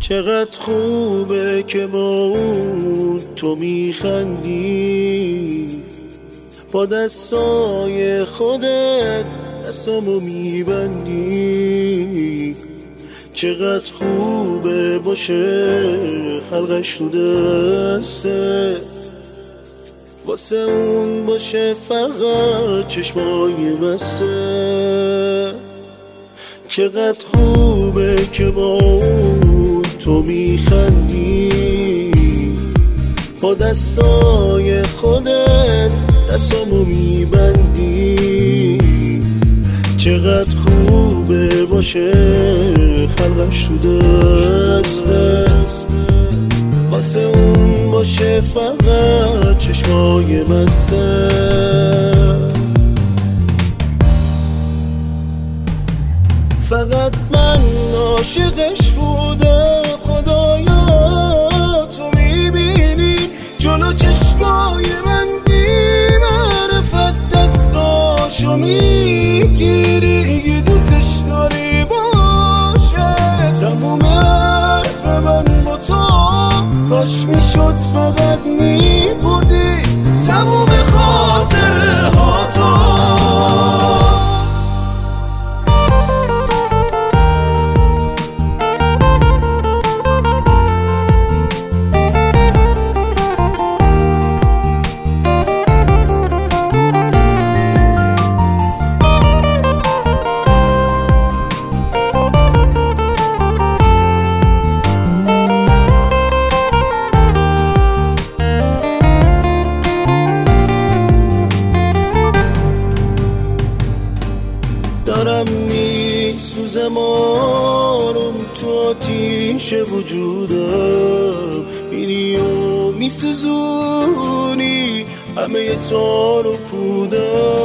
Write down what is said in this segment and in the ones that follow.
چقدر خوبه که با اون تو میخندی، با دستای خودت دستامو میبندی. چقدر خوبه باشه خلقش تو دسته، واسه اون باشه فقط چشمای بسته. چقدر خوبه که با اون تو میخندی، با دستای خودت دستامو میبندی. چقدر خوبه باشه خلقش تو دسته، واسه اون باشه فقط چشمای بسته. فقط من عاشقش بودم خدایا، تو میبینی جلو چشمای من بی معرفت دستاشو میگیری. دوستش داری باشه تموم حرف من با تو، کاش میشد فقط میبردی تموم خاطره ها تو. دارم میسوزم آروم تو آتیش وجودم، میری و میسوزونی همه تار و پودم.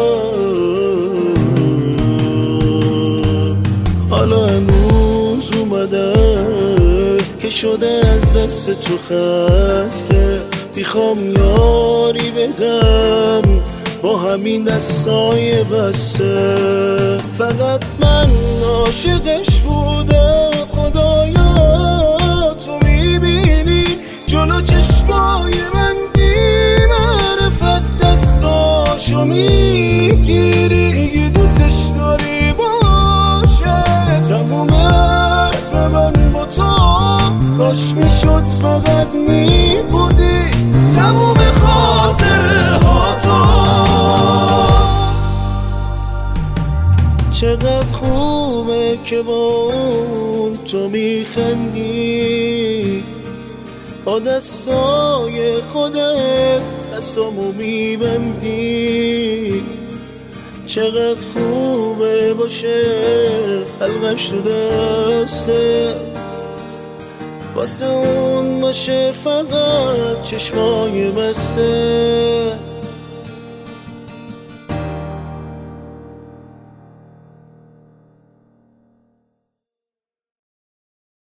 حالا امروز اومده که شده از دست تو خسته، میخوام یاری بدم با همین دستای بسته. فقط من عاشقش بودم خدایا، تو میبینی جلو چشمای من بی معرفت دستاشو میگیری. دوستش داری باشه تموم حرف من با تو، کاش میشد فقط میبردی تموم خاطره ها تو. چقدر خوبه که با اون تو میخندی، با دستای خودت دستامو میبندی. چقدر خوبه باشه حلقش تو دسته، واسه اون باشه فقط چشمای بسته.